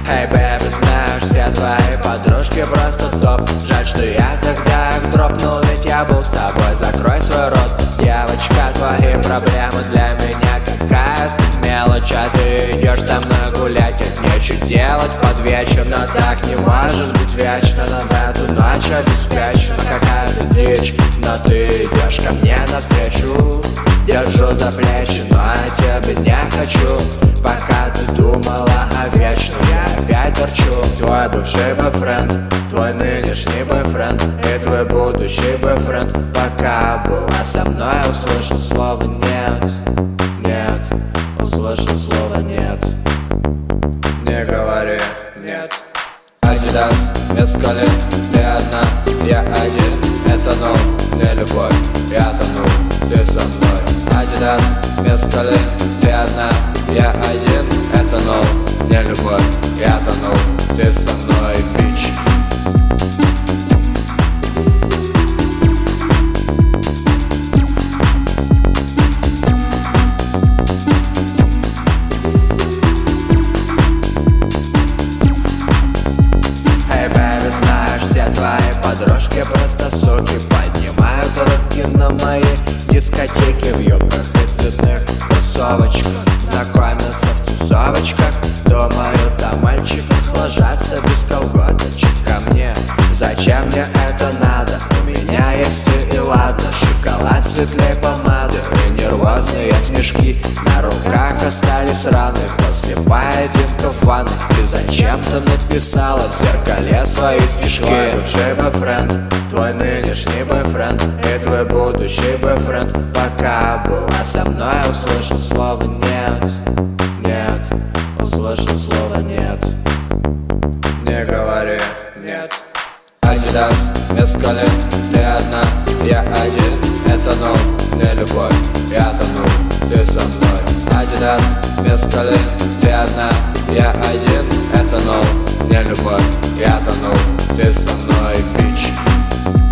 Эй, бэби, знаешь, все твои подружки просто топ. Жаль, что я тогда их дропнул, ведь я был с тобой. Закрой свой рот, девочка, твои проблемы для меня какая-то мелочь. А ты идешь со мной гулять, как нечего делать под вечер. Но так не может быть вечно, но в эту ночь обеспечена какая-то дичь. Но ты идешь ко мне навстречу, держу за плечи, но я тебе не хочу. Пока ты думала о вечном, я опять торчу. Твой бывший бойфренд, твой нынешний бойфренд и твой будущий бойфренд пока была со мной, услышал слово нет. Нет, услышал слово нет. Не говори нет. Адидас, мескалин, ты одна, я один. Это ноль, не любовь, я тону, ты со мной. Адидас, мескалин, ты одна, я один. Это ноль, не любовь, я тону, ты со мной, бич. Твои подружки просто суки, поднимают руки на мои дискотеки в юбках и цветных кроссовочках. Знакомятся в тусовочках, думаю, там мальчик ложатся без колготочек ко мне. Зачем мне это надо? У меня есть и ладно. Шоколад светлей помады и нервозные смешки. На руках остались раны после поединков в ванной. Ты зачем-то написала в зеркале свои стишки. Твой бывший бойфренд, твой нынешний бойфренд и твой будущий бойфренд пока была со мной, услышал слово нет. Нет, услышал слово нет. Не говори нет. Адидас, мескалин, ты одна, я один. Это ноль, не любовь, я тону, ты со мной. Адидас, мескалин, ты одна, я один. Это ноль, не любовь, я тону, ты со мной, бич.